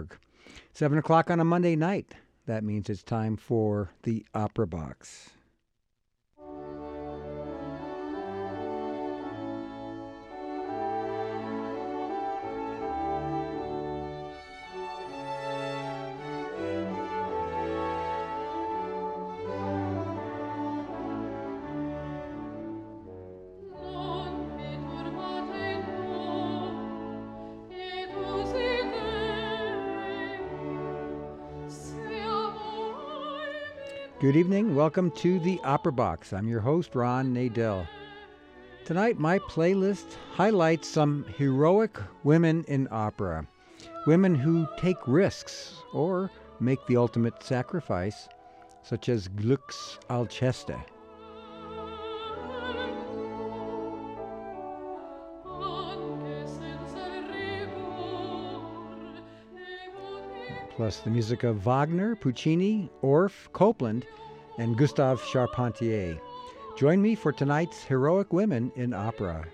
opera.org. 7 o'clock on a Monday night. That means it's time for the Opera Box. Good evening. Welcome to the Opera Box. I'm your host, Ron Nadel. Tonight, my playlist highlights some heroic women in opera. Women who take risks or make the ultimate sacrifice, such as Gluck's Alceste. Plus the music of Wagner, Puccini, Orff, Copland, and Gustave Charpentier. Join me for tonight's Heroic Women in Opera.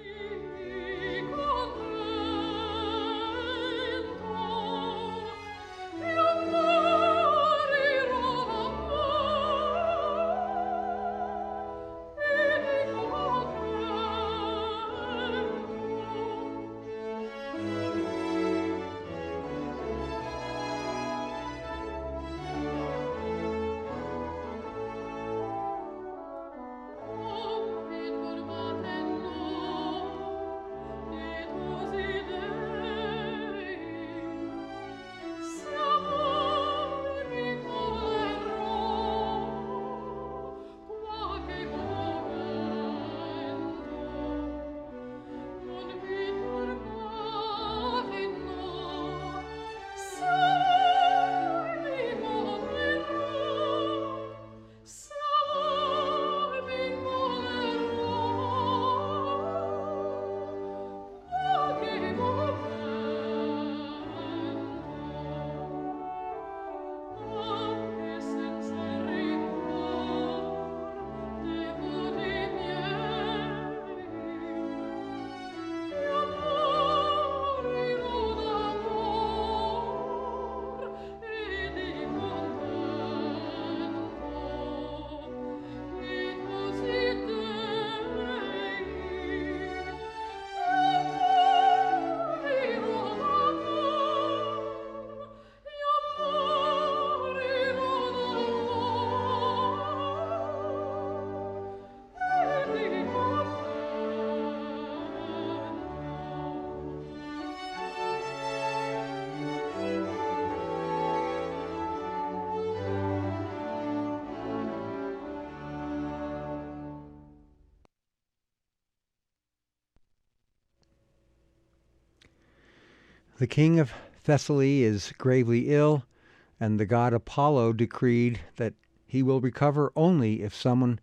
The king of Thessaly is gravely ill, and the god Apollo decreed that he will recover only if someone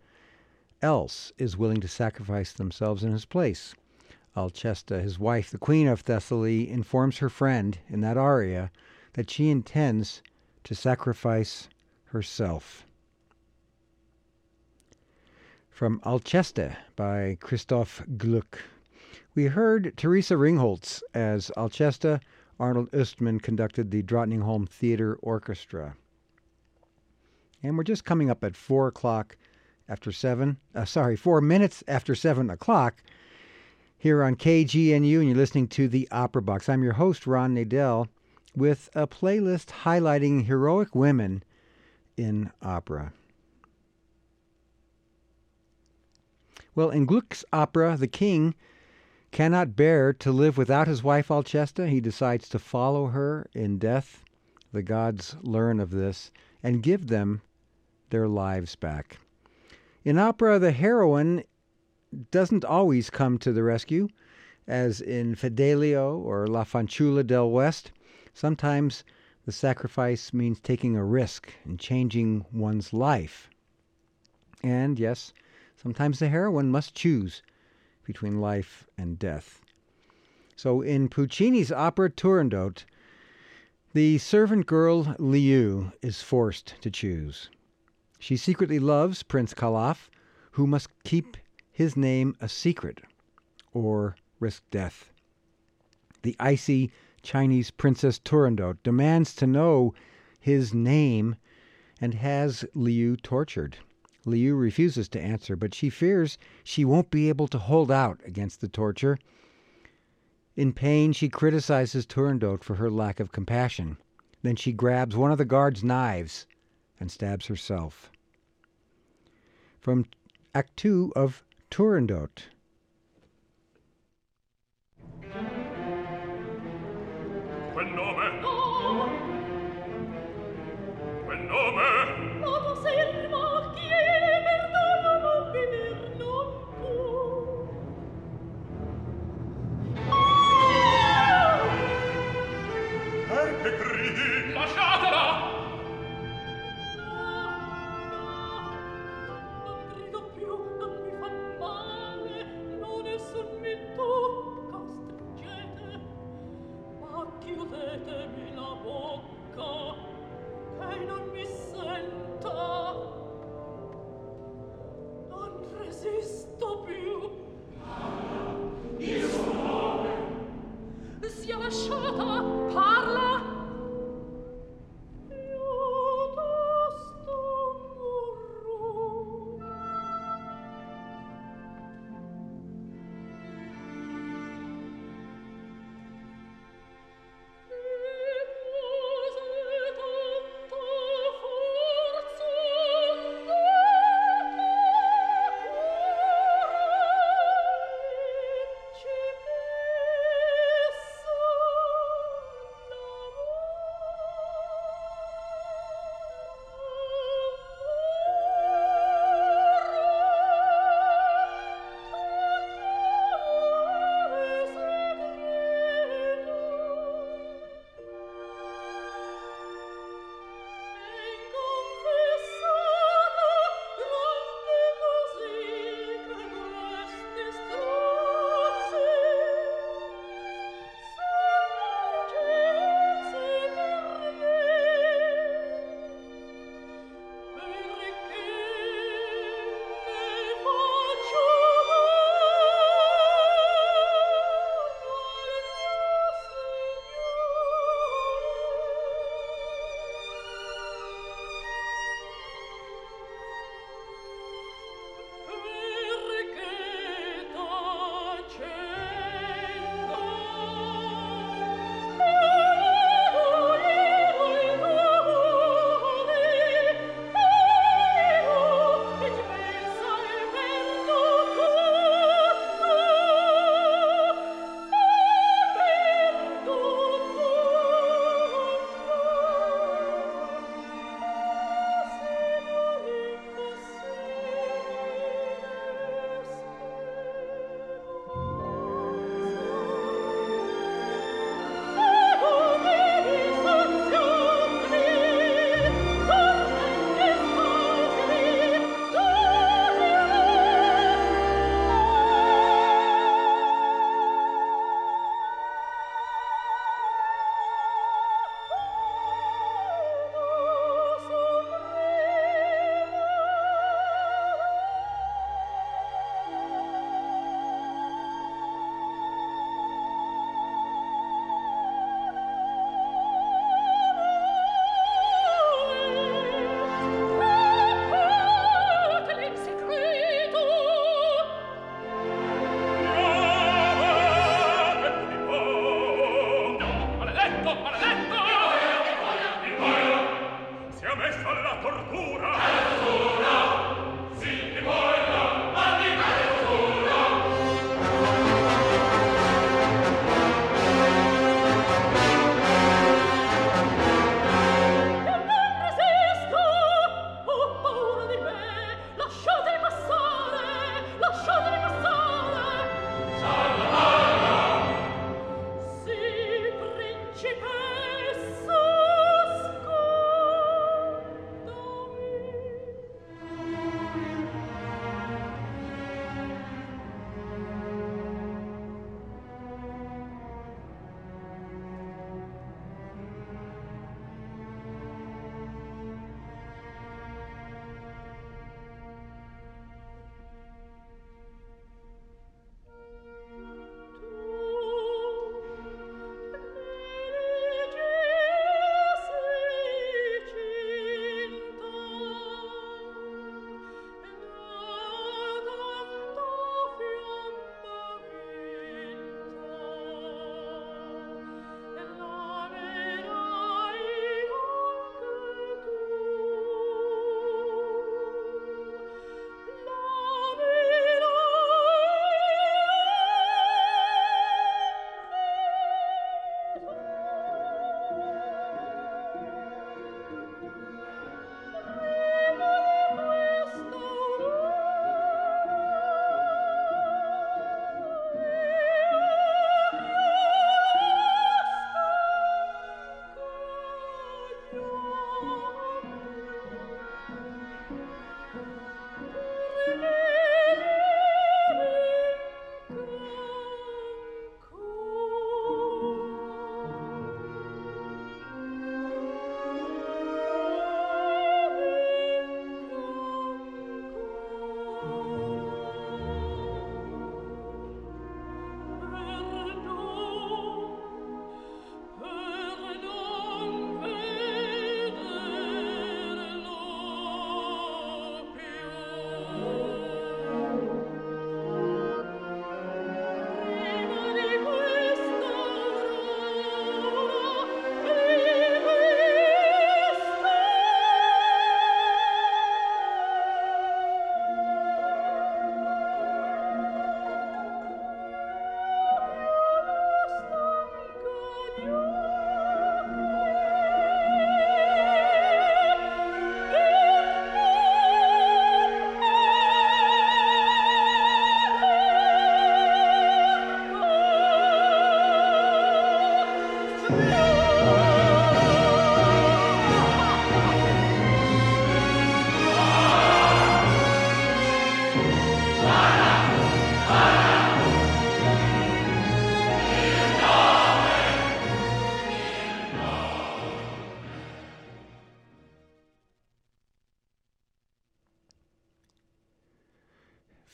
else is willing to sacrifice themselves in his place. Alcesta, his wife, the queen of Thessaly, informs her friend in that aria that she intends to sacrifice herself. From Alceste by Christoph Gluck. We heard Theresa Ringholz as Alceste. Arnold Östman conducted the Drottningholm Theatre Orchestra. And we're just coming up at 4 minutes after 7 o'clock here on KGNU, and you're listening to the Opera Box. I'm your host, Ron Nadel, with a playlist highlighting heroic women in opera. Well, in Gluck's opera, the king cannot bear to live without his wife Alceste. He decides to follow her in death. The gods learn of this and give them their lives back. In opera, the heroine doesn't always come to the rescue, as in Fidelio or La Fanciulla del West. Sometimes the sacrifice means taking a risk and changing one's life. And yes, sometimes the heroine must choose between life and death. So in Puccini's opera Turandot, the servant girl Liu is forced to choose. She secretly loves Prince Calaf, who must keep his name a secret or risk death. The icy Chinese Princess Turandot, demands to know his name and has Liu tortured. Liu refuses to answer, but she fears she won't be able to hold out against the torture. In pain, she criticizes Turandot for her lack of compassion. Then she grabs one of the guard's knives and stabs herself. From Act 2 of Turandot. Quel nome? No! Quel nome? Ma tu sei il primo chi è, perdono non venir non può. Che gridi? Lasciatela! Non grido più, non mi fa male, non esson mi tocca, stringete, ma chiudetemi la bocca, che non mi senta. Non resisto più. Il suo nome sia lasciata, parla.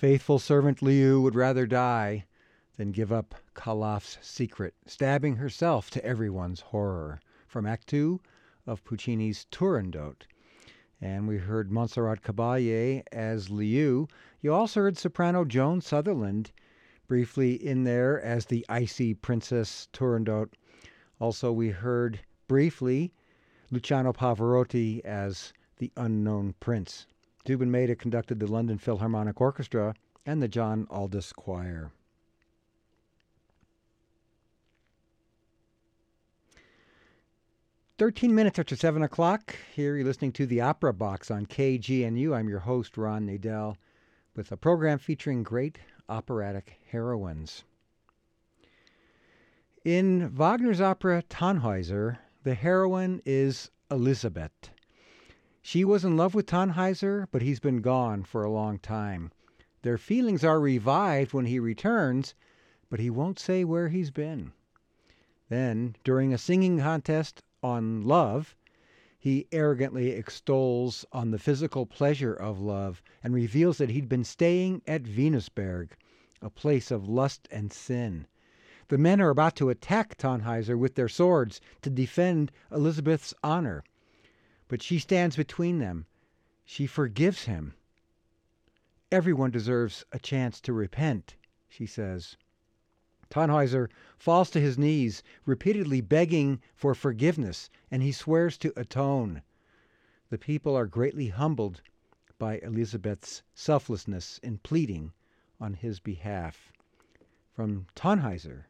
Faithful servant Liu would rather die than give up Calaf's secret, stabbing herself to everyone's horror. From Act 2 of Puccini's Turandot. And we heard Montserrat Caballé as Liu. You also heard soprano Joan Sutherland briefly in there as the icy Princess Turandot. Also, we heard briefly Luciano Pavarotti as the unknown prince. Zubin Mehta conducted the London Philharmonic Orchestra and the John Aldous Choir. "13 minutes after 7 o'clock. Here you're listening to the Opera Box on KGNU. I'm your host, Ron Nadel, with a program featuring great operatic heroines. In Wagner's opera Tannhäuser, the heroine is Elisabeth. She was in love with Tannhäuser, but he's been gone for a long time. Their feelings are revived when he returns, but he won't say where he's been. Then, during a singing contest on love, he arrogantly extols on the physical pleasure of love and reveals that he'd been staying at Venusberg, a place of lust and sin. The men are about to attack Tannhäuser with their swords to defend Elisabeth's honor, but she stands between them. She forgives him. Everyone deserves a chance to repent, she says. Tannhäuser falls to his knees, repeatedly begging for forgiveness, and he swears to atone. The people are greatly humbled by Elisabeth's selflessness in pleading on his behalf. From Tannhäuser.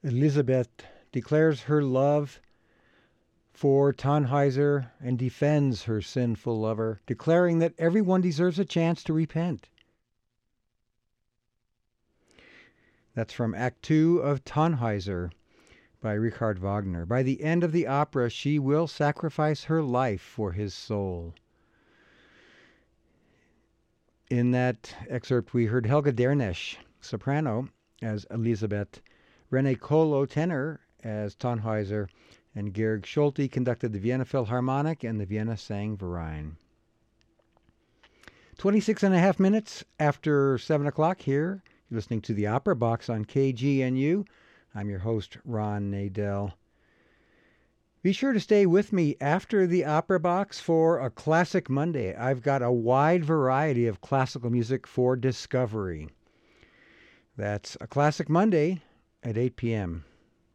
Elisabeth declares her love for Tannhäuser and defends her sinful lover, declaring that everyone deserves a chance to repent. That's from Act 2 of Tannhäuser by Richard Wagner. By the end of the opera, she will sacrifice her life for his soul. In that excerpt, we heard Helga Dernesch, soprano, as Elisabeth, René Kolo, tenor, as Tannhäuser, and Georg Scholti conducted the Vienna Philharmonic and the Vienna Sangverein. 26 and a half minutes after 7 o'clock here. You're listening to the Opera Box on KGNU. I'm your host, Ron Nadel. Be sure to stay with me after the Opera Box for a Classic Monday. I've got a wide variety of classical music for discovery. That's a Classic Monday at 8 p.m.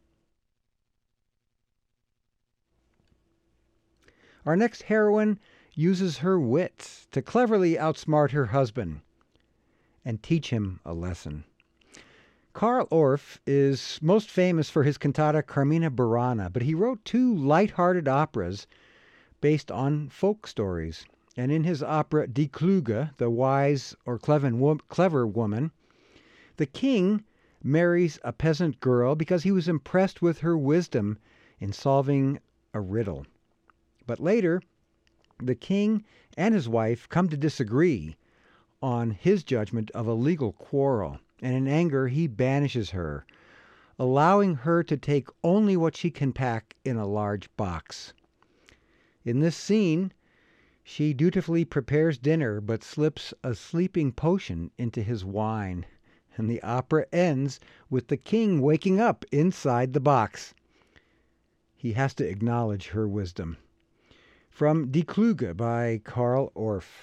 Our next heroine uses her wits to cleverly outsmart her husband and teach him a lesson. Carl Orff is most famous for his cantata Carmina Burana, but he wrote 2 light-hearted operas based on folk stories. And in his opera Die Kluge, the wise or clever woman, the king marries a peasant girl because he was impressed with her wisdom in solving a riddle. But later, the king and his wife come to disagree on his judgment of a legal quarrel, and in anger he banishes her, allowing her to take only what she can pack in a large box. In this scene, she dutifully prepares dinner but slips a sleeping potion into his wine, and the opera ends with the king waking up inside the box. He has to acknowledge her wisdom. From Die Kluge by Carl Orff.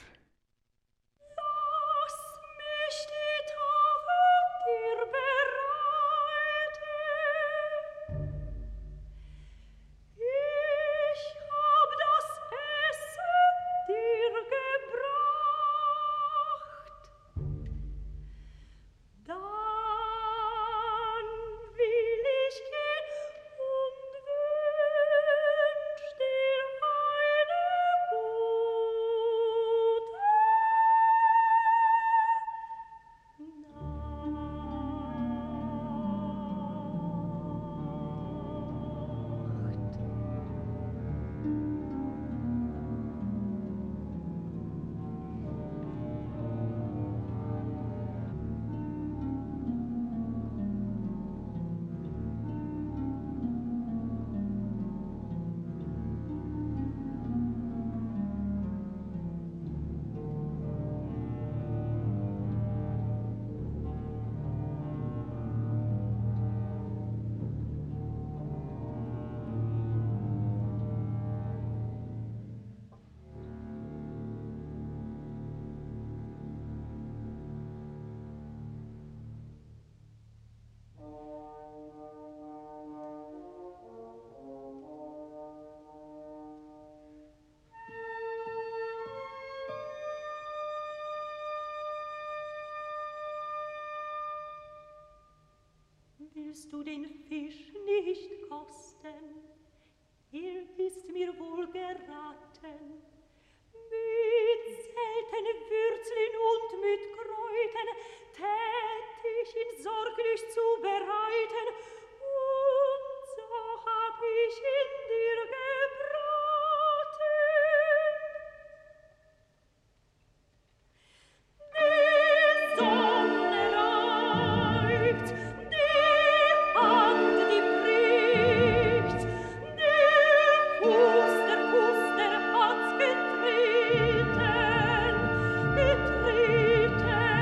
Willst du den Fisch nicht kosten? Ist mir wohl geraten. Mit seltene Würzeln und mit Kräutern tät ich ihn sorglich zubereiten, und so hab ich ihn dir gebraten. Die Sonne reibt, die Hand, die bricht, der Fuß hat's getreten, getreten.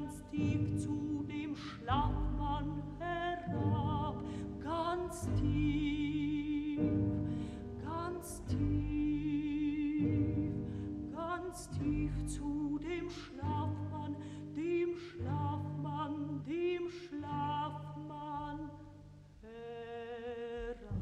ganz tief zu dem Schlafmann herab, ganz tief, ganz tief, ganz tief zu dem Schlafmann, dem Schlafmann, dem Schlafmann herab.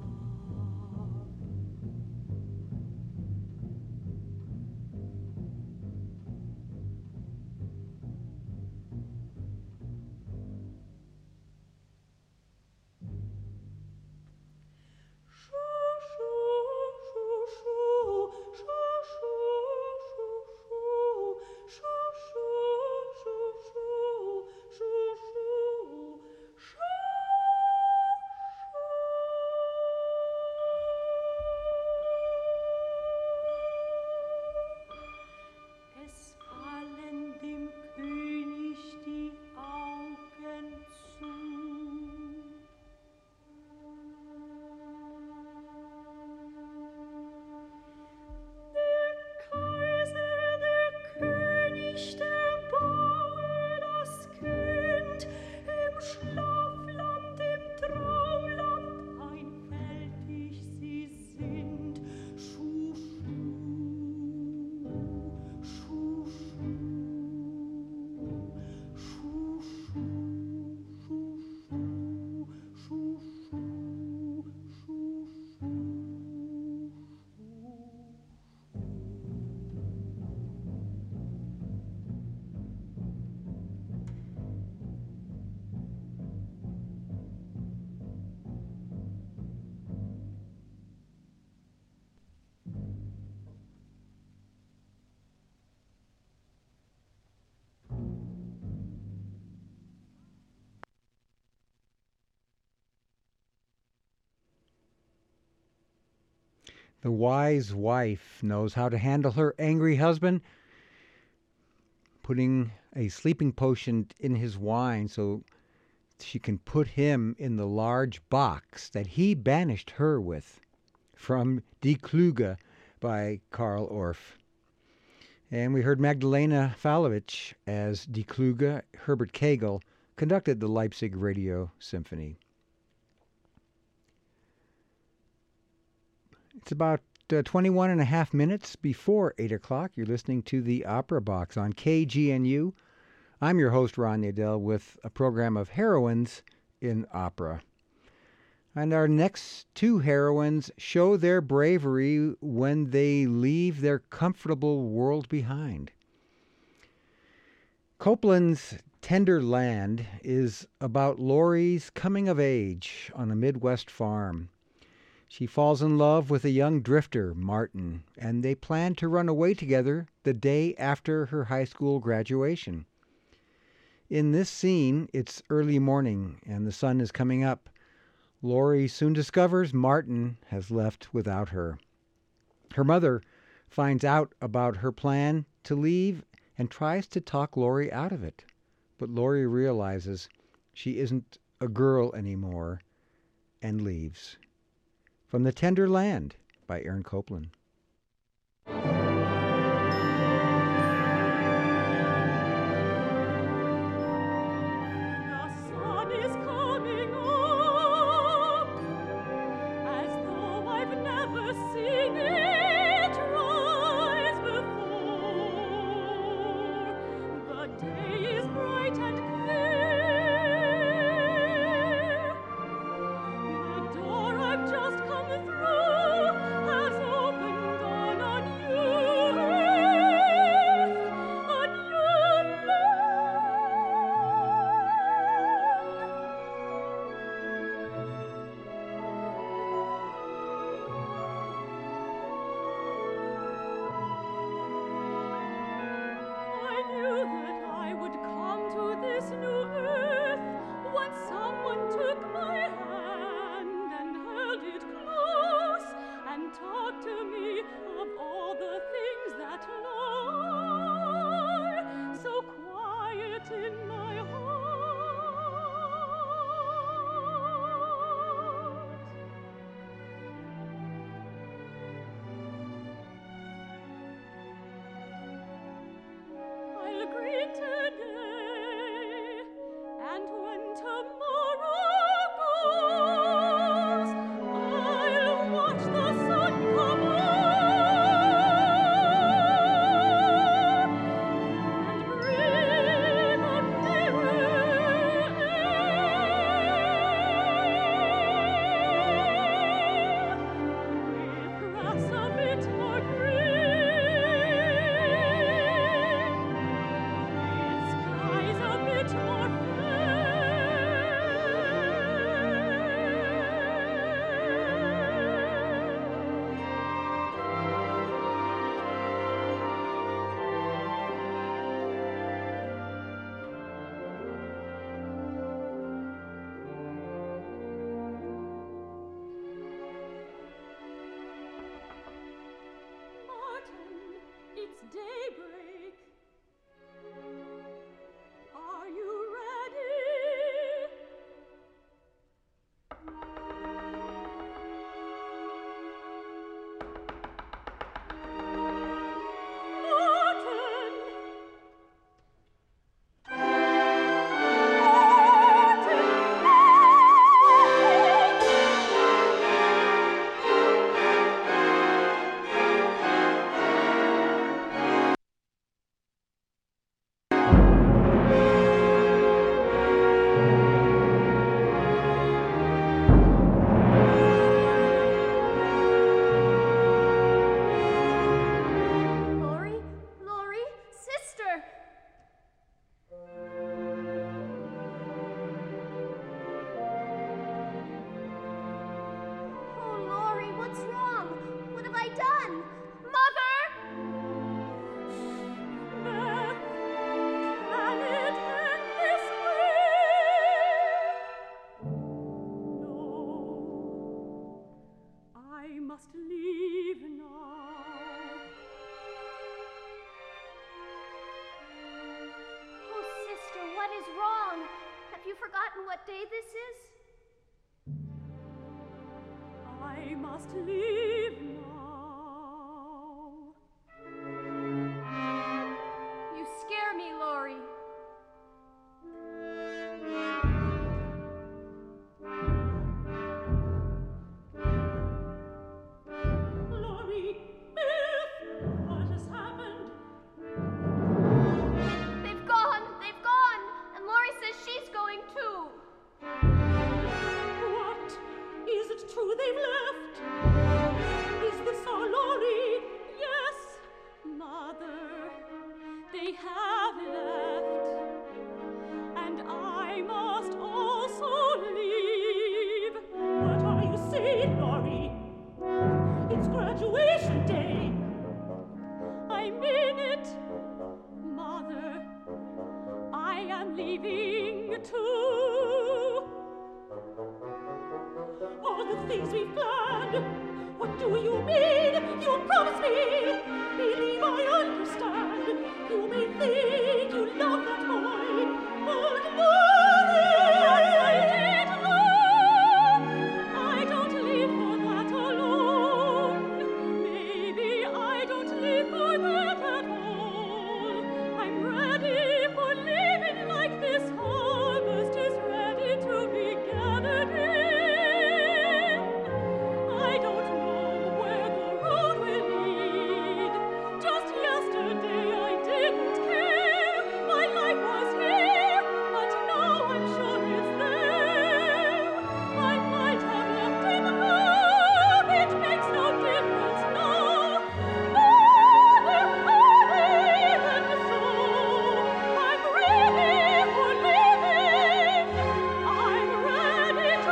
Es fallen dem König die Augen zu. Der Kaiser, der König, der baue das Kind im Schlafland, im Traumland einfältig sie sind. Schu, schu, schu, schu, schu, schu, schu, schu, schu, The wise wife knows how to handle her angry husband, putting a sleeping potion in his wine so she can put him in the large box that he banished her with, from Die Kluge by Karl Orff. And we heard Magdalena Falowich as Die Kluge. Herbert Kegel conducted the Leipzig Radio Symphony. It's about 21 and a half minutes before 8 o'clock. You're listening to the Opera Box on KGNU. I'm your host, Ron Nadell, with a program of heroines in opera. And our next two heroines show their bravery when they leave their comfortable world behind. Copland's Tender Land is about Laurie's coming of age on a Midwest farm. She falls in love with a young drifter, Martin, and they plan to run away together the day after her high school graduation. In this scene, it's early morning and the sun is coming up. Laurie soon discovers Martin has left without her. Her mother finds out about her plan to leave and tries to talk Laurie out of it. But Laurie realizes she isn't a girl anymore and leaves. From the Tender Land by Aaron Copland. Just come through has opened on a new daybreak. Are you ready? Laurie, sister! Oh, Laurie, what's wrong? What have I done? Mother! Beth, can it end this way? No, I must leave now. Oh, sister, what is wrong? Have you forgotten what day this is? I must leave now. You scare me, Laurie. Laurie, Beth, what has happened? They've gone, and Laurie says she's going too. What? Is it true they've left? Is this our Laurie? Yes, Mother, they have left, and I must also leave. What are you saying, Laurie? It's graduation day. I mean it, Mother. I am leaving too. All the things we've planned. What do you mean? You promised me. Believe I understand. You may think you love that boy, but I don't live for that alone. Maybe I don't live for that at all. I'm ready for living like this harvest is ready to be gathered in. I don't know where the road will lead. Just yesterday I didn't care. My life was here, but now I'm sure it's there. I might have left him love, it makes no difference now. Mother, even so, I'm ready for living. I'm ready to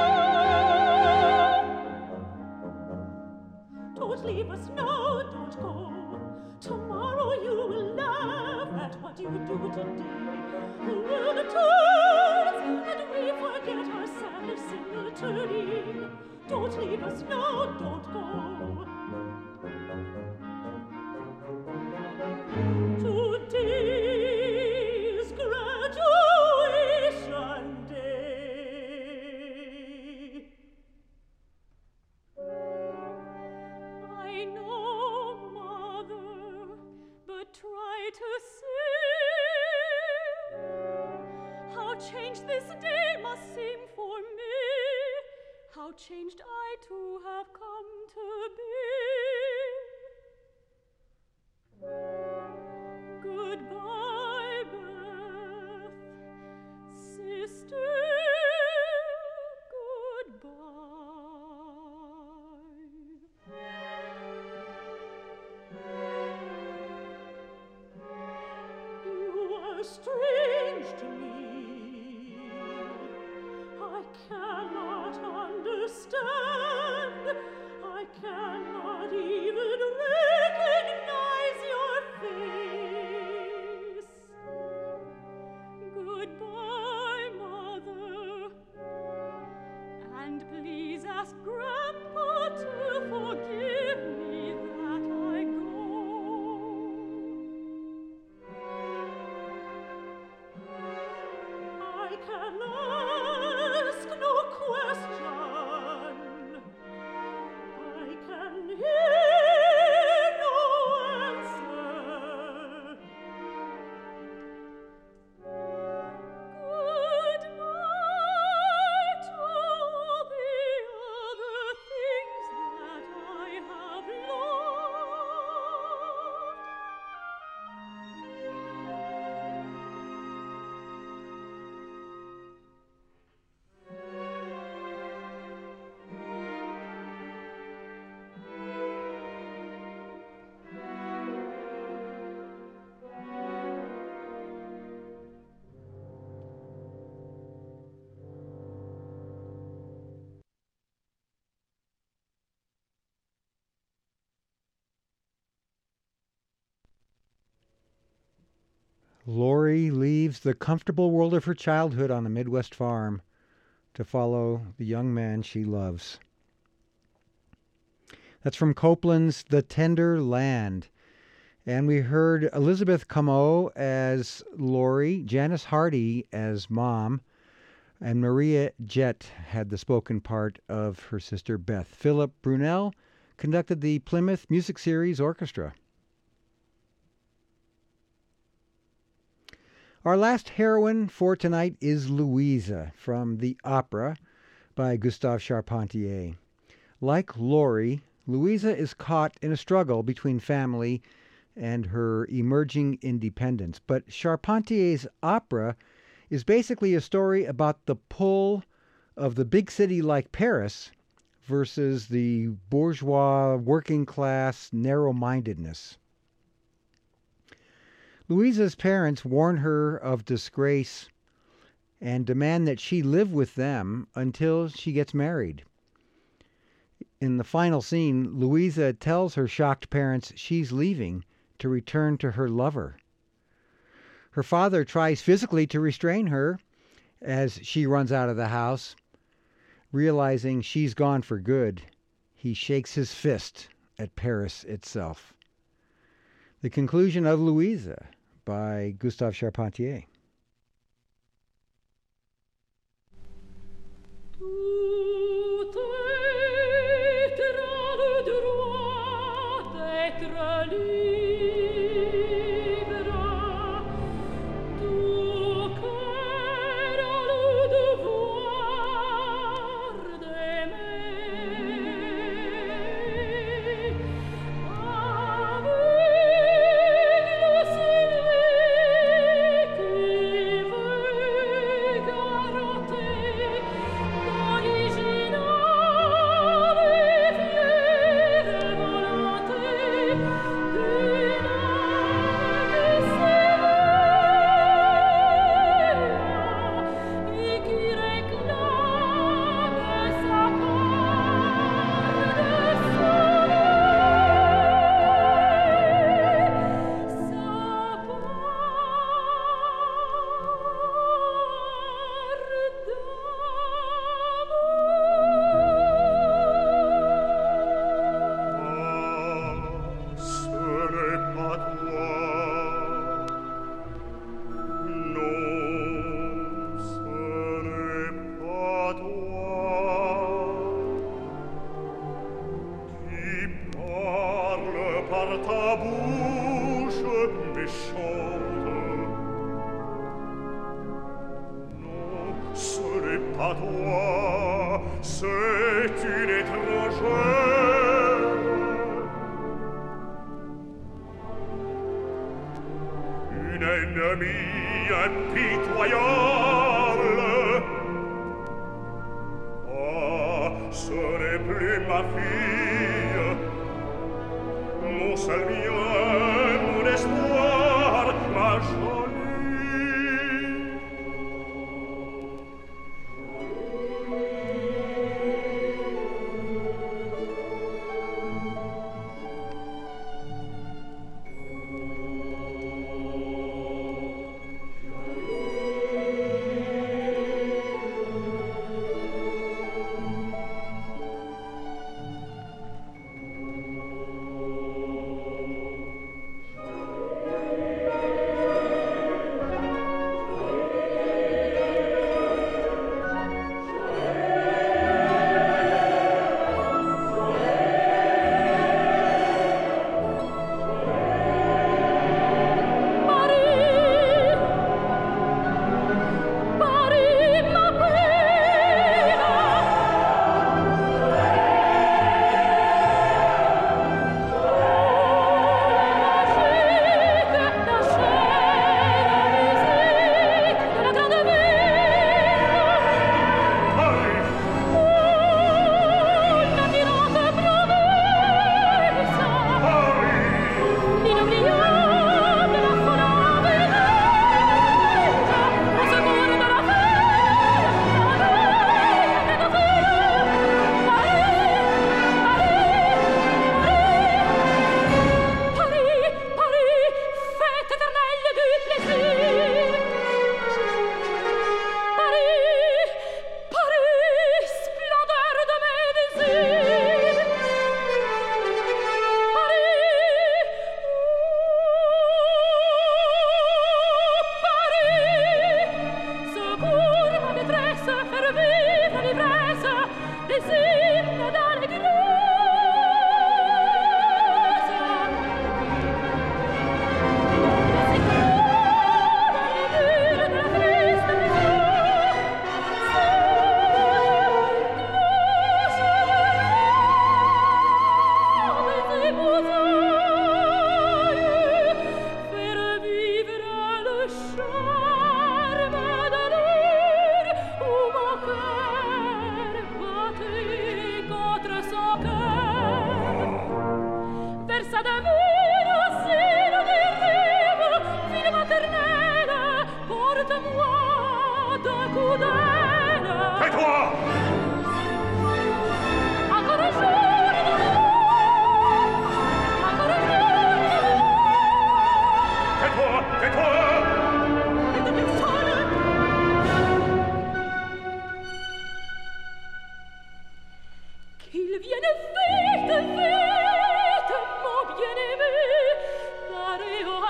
go. Don't leave us now, don't go. Tomorrow you will laugh at what you do today. The world turns and we forget our sad single turning. Don't leave us now, don't go. Today's graduation day. I know, Mother, but try to see how changed this day must seem for me, how changed I too have come to be. Goodbye, Beth, sister, You are strange to me. I cannot understand. I cannot even recognize your face. Goodbye, Mother. And please ask Grandpa to forgive me that I go. Lori leaves the comfortable world of her childhood on a Midwest farm to follow the young man she loves. That's from Copeland's The Tender Land. And we heard Elizabeth Comeau as Lori, Janice Hardy as Mom, and Maria Jett had the spoken part of her sister Beth. Philip Brunel conducted the Plymouth Music Series Orchestra. Our last heroine for tonight is Louisa from the opera by Gustave Charpentier. Like Lori, Louisa is caught in a struggle between family and her emerging independence. But Charpentier's opera is basically a story about the pull of the big city like Paris versus the bourgeois, working class narrow-mindedness. Louisa's parents warn her of disgrace and demand that she live with them until she gets married. In the final scene, Louisa tells her shocked parents she's leaving to return to her lover. Her father tries physically to restrain her as she runs out of the house. Realizing she's gone for good, he shakes his fist at Paris itself. The conclusion of Louisa by Gustave Charpentier.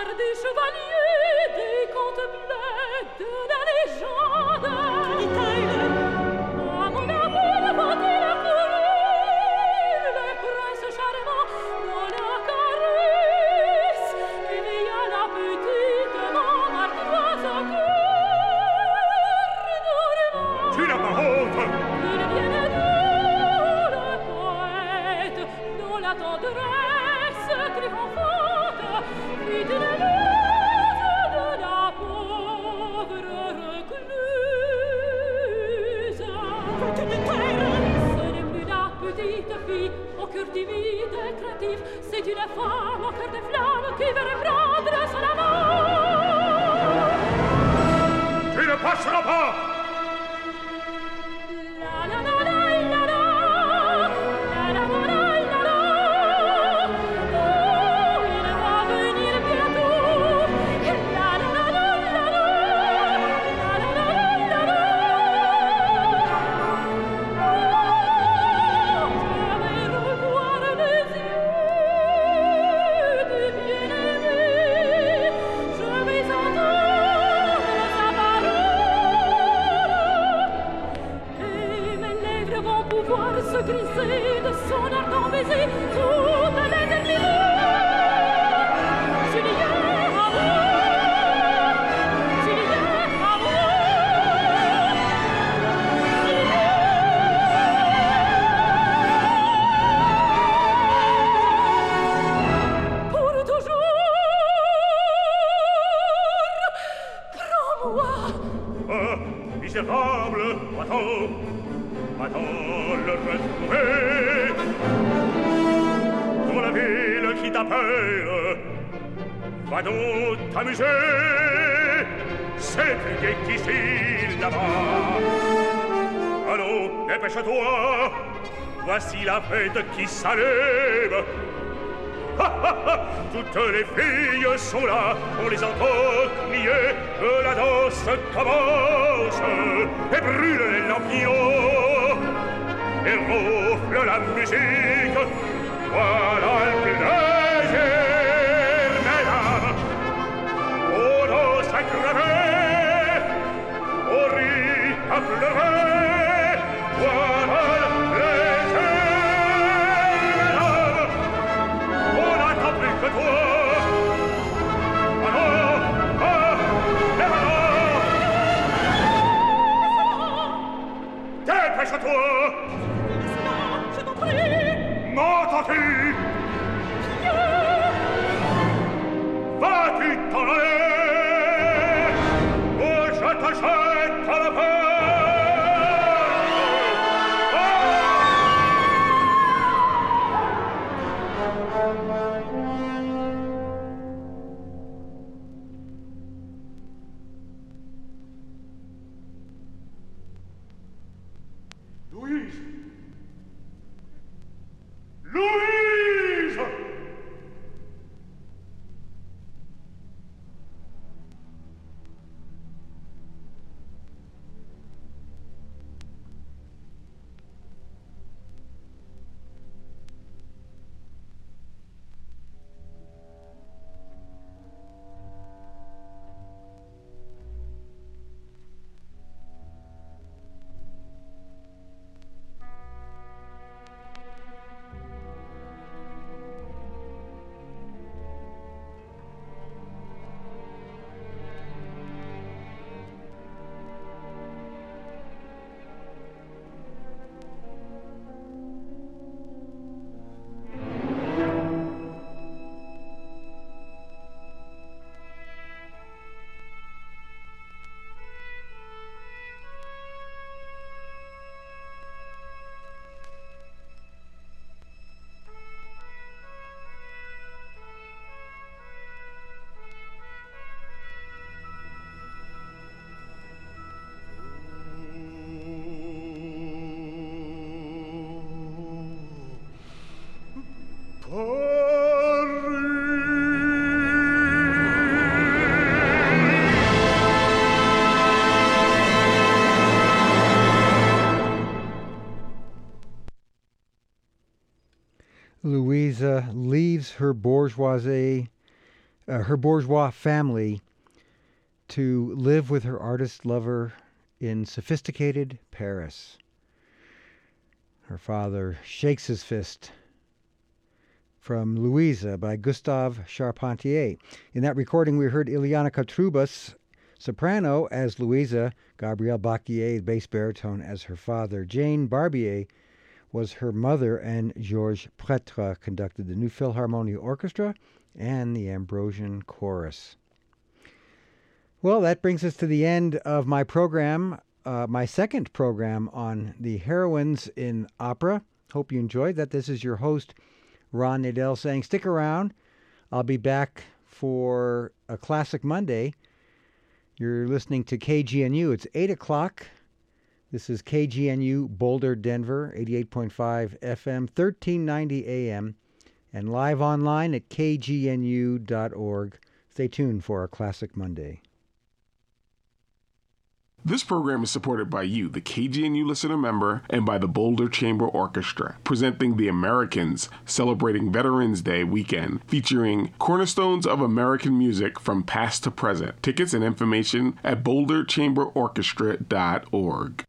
des chevaliers, des contes bleus, de la légende. À mon amour, vanter la courure, le prince charmant dans la caresse, éveilla la petite Montmartroise au cœur dormant. Tu n'as pas honte! Il vient d'où le poète, dont la tendresse triomphante fut une muse de la pauvre recluse. Ce n'est plus la petite fille au cœur timide et craintif, c'est une femme au cœur de flamme qui veut reprendre son amour. Tu ne passeras pas! La la la la la la, la la la la la. Oh, il va venir bientôt. La la la la la la, la la la la la. Oh, je vais revoir les yeux du bien-aimé. Je vais entendre sa parole. Et mes lèvres vont pouvoir se griser de son ardent baiser toute l'éternité. Julien, amour! Julien, amour! Pour toujours, prends-moi! Ah, misérable, attends! Attends le retrouver! Dans la ville qui t'appelle, va donc t'amuser! C'est plus gai qu'ici, là-bas! Allons, dépêche-toi! Voici la fête qui s'allume! Toutes les filles sont là, on les entend crier que la danse commence et brûle les lampions et ronfle la musique. Voilà le plaisir, mesdames, on danse à crever, on rit à pleurer. Voilà le plaisir, mesdames, on n'attend plus que toi. Allons, et allons. Dépêche-toi. Je t'en prie! M'entends-tu? Vas-tu t'en aller? Ou je te jette à la porte? Louise! Louise! Louisa leaves her bourgeoisie her bourgeois family to live with her artist lover in sophisticated Paris. Her father shakes his fist. From Louisa by Gustave Charpentier. In that recording, we heard Ileana Kotrubas, soprano, as Louisa, Gabriel Bacquier, bass baritone, as her father. Jane Barbier was her mother, and Georges Pretre conducted the New Philharmonia Orchestra and the Ambrosian Chorus. Well, that brings us to the end of my program, my second program on the heroines in opera. Hope you enjoyed that. This is your host, Ron Nadel, saying stick around. I'll be back for a Classic Monday. You're listening to KGNU. It's 8 o'clock. This is KGNU Boulder, Denver, 88.5 FM, 1390 AM, and live online at kgnu.org. Stay tuned for our Classic Monday. This program is supported by you, the KGNU listener member, and by the Boulder Chamber Orchestra, presenting The Americans, celebrating Veterans Day weekend, featuring cornerstones of American music from past to present. Tickets and information at boulderchamberorchestra.org.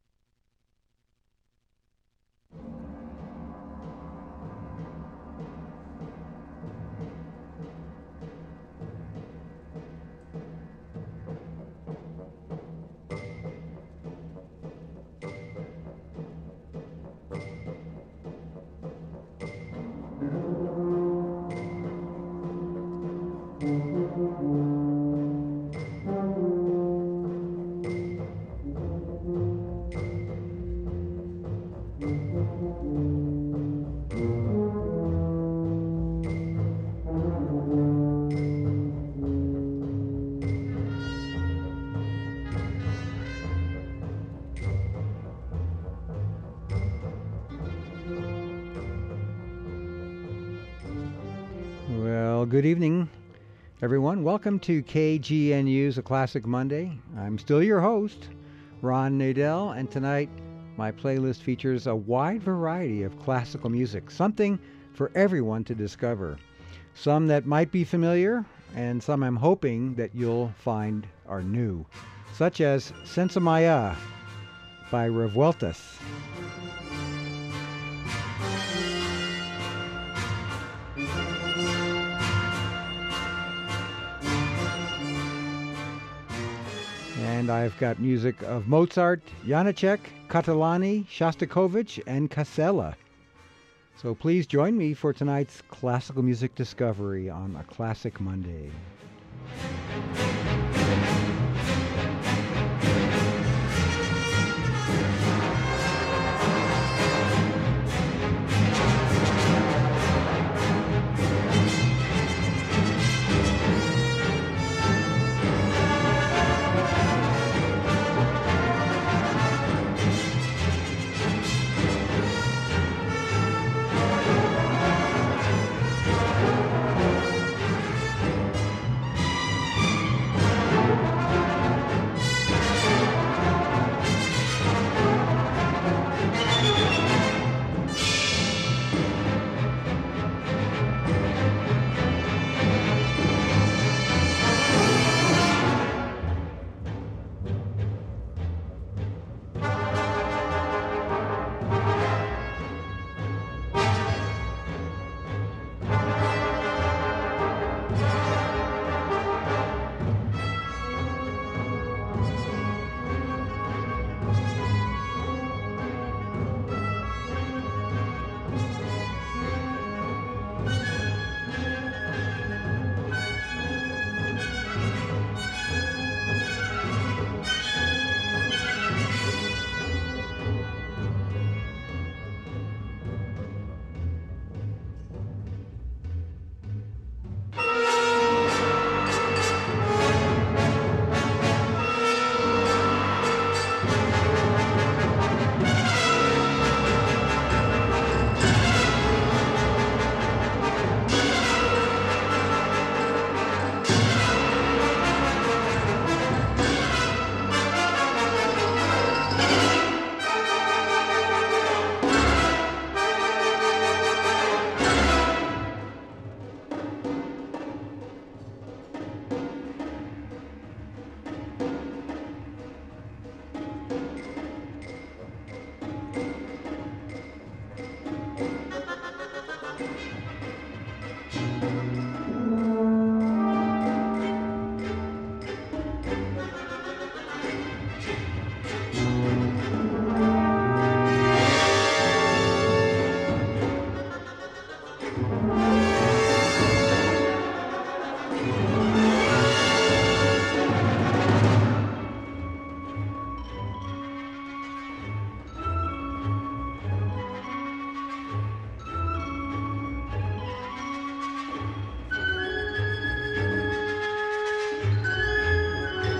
Well, good evening, everyone. Welcome to KGNU's A Classic Monday. I'm still your host, Ron Nadel, and tonight my playlist features a wide variety of classical music, something for everyone to discover. Some that might be familiar, and some I'm hoping that you'll find are new, such as Senza Maya by Revueltas. And I've got music of Mozart, Janáček, Catalani, Shostakovich, and Casella. So please join me for tonight's classical music discovery on A Classic Monday.